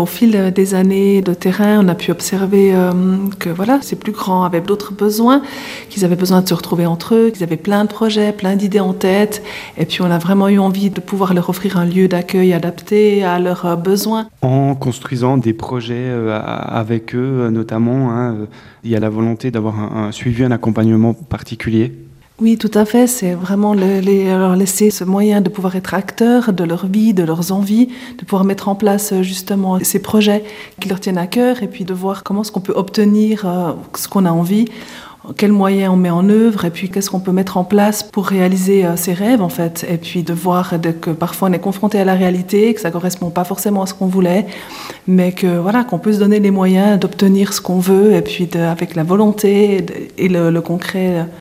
au fil des années de terrain, on a pu observer que voilà, ces plus grands avaient d'autres besoins, qu'ils avaient besoin de se retrouver entre eux, qu'ils avaient plein de projets, plein d'idées en tête. Et puis on a vraiment eu envie de pouvoir leur offrir un lieu d'accueil adapté à leurs besoins. En construisant des projets avec eux, notamment, hein, il y a la volonté d'avoir un suivi, un accompagnement particulier. Oui, tout à fait. C'est vraiment leur laisser ce moyen de pouvoir être acteurs de leur vie, de leurs envies, de pouvoir mettre en place justement ces projets qui leur tiennent à cœur et puis de voir comment est-ce qu'on peut obtenir ce qu'on a envie, quels moyens on met en œuvre et puis qu'est-ce qu'on peut mettre en place pour réaliser ses rêves en fait. Et puis de voir que parfois on est confronté à la réalité, que ça ne correspond pas forcément à ce qu'on voulait, mais que voilà, qu'on peut se donner les moyens d'obtenir ce qu'on veut et puis avec la volonté et le concret